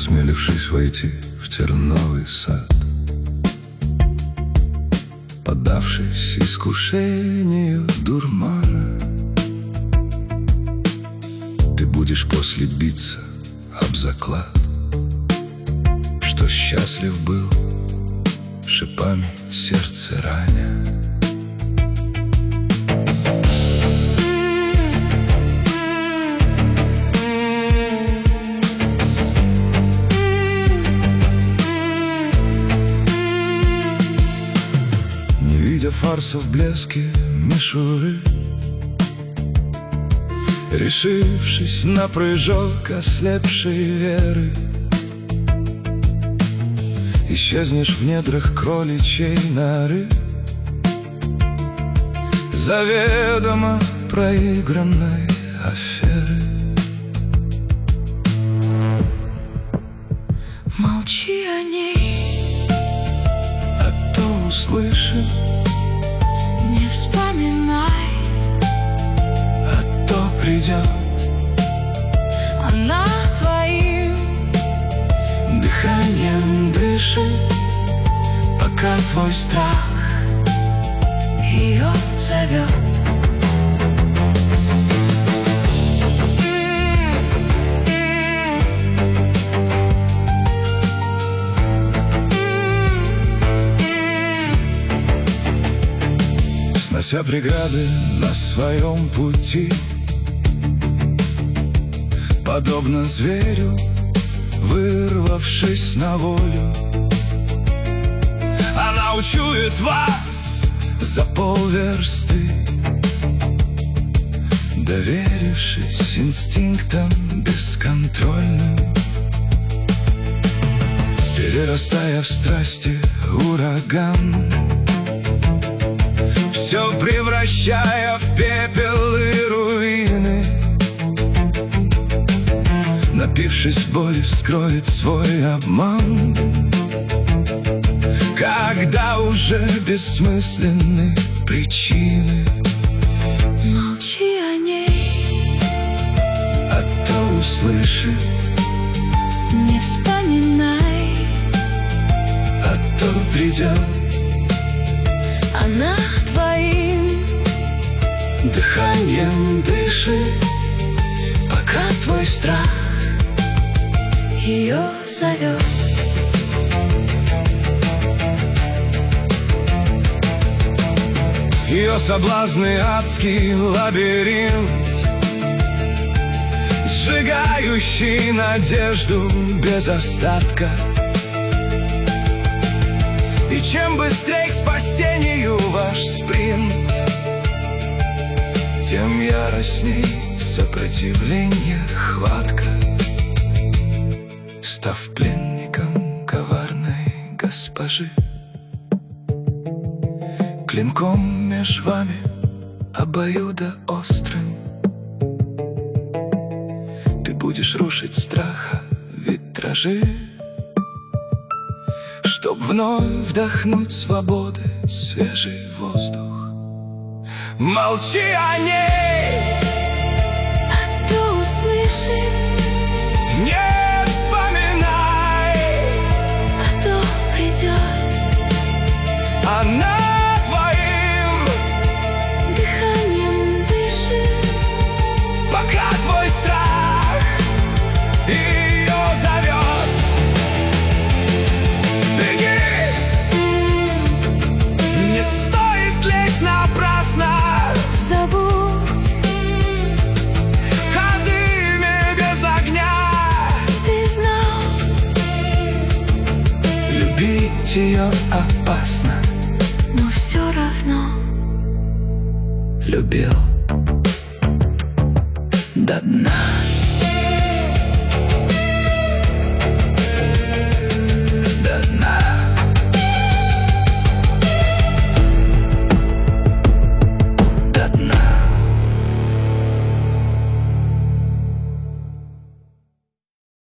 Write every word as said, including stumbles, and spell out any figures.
осмелившись войти в терновый сад, поддавшись искушению дурмана, ты будешь после биться об заклад, что счастлив был, шипами сердце раня. Не видя фарса в блеске мишуры, решившись на прыжок ослепшей веры, исчезнешь в недрах кроличьей норы, заведомо проигранной аферы. Молчи о ней, а то услышит, не вспоминай, а то придет. она твоим Дыханием дышит, пока твой страх ее зовет. Снося преграды на своем пути, подобно зверю, вырвавшись на волю, она учует вас за полверсты, доверившись инстинктам бесконтрольным, перерастая в страсти ураган, все превращая в пепел и руины. Напившись боли, вскроет свой обман, когда уже бессмысленны причины. Молчи о ней, а то услышит, не вспоминай, а то придет. она твоим Дыханием дышит, пока твой страх ее зовет. ее соблазны адский лабиринт, сжигающий надежду без остатка. И чем быстрее к спасению ваш спринт, тем яростней сопротивление хватка. Став пленником коварной госпожи, клинком меж вами обоюдоострым, ты будешь рушить страха витражи, чтоб вновь вдохнуть свободы свежий воздух. Молчи о ней, а то услышит, не вспоминай, а то придет. она твоим Дыханием дышит, пока твой страх ее зовет. Беги, не стоит леть напрасно, забудь ходыми без огня. ты знал, Любить ее опасно, но все равно любил до дна.